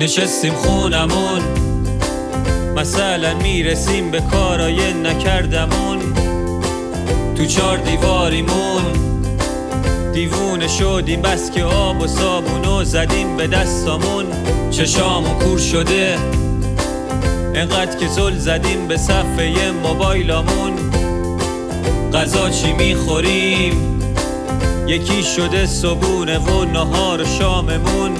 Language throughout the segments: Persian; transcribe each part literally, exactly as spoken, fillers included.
نشستیم خونمون، مثلا میرسیم به کارای نکردمون. تو چار دیواریمون دیوونه شدیم، بس که آب و صابونو زدیم به دستامون. چشامو کور شده انقدر که زل زدیم به صفحه موبایلامون. غذا چی میخوریم یکی شده صبونه و نهار و شاممون.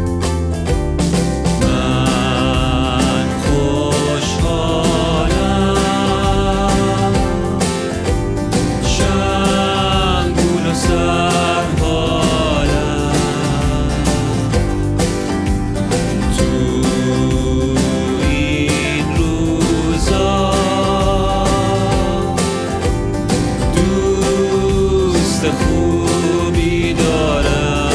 خوبی دارم.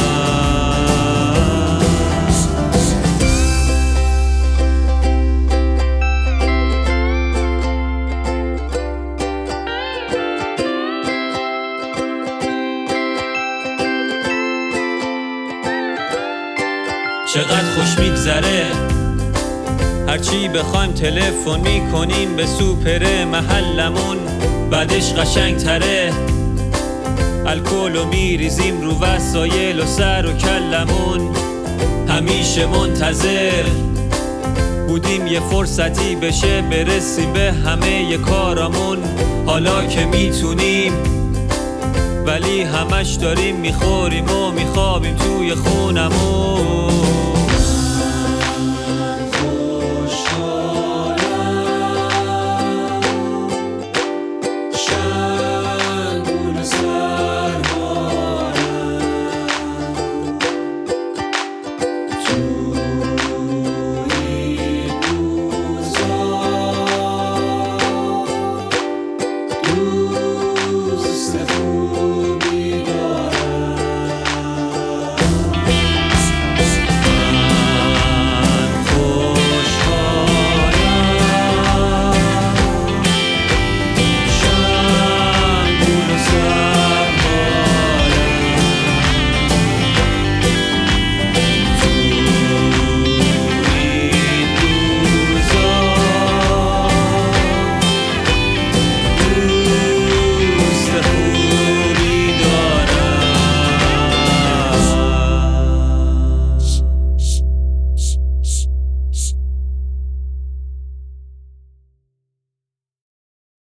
چقدر خوش میگذره، هرچی بخوایم تلفن میکنیم به سوپر محلمون. بعدش قشنگ تره، الکلو میریزیم رو وسایل و سر و کلمون. همیشه منتظر بودیم یه فرصتی بشه برسیم به همه کارامون. حالا که میتونیم ولی همش داریم میخوریم و میخوابیم توی خونمون.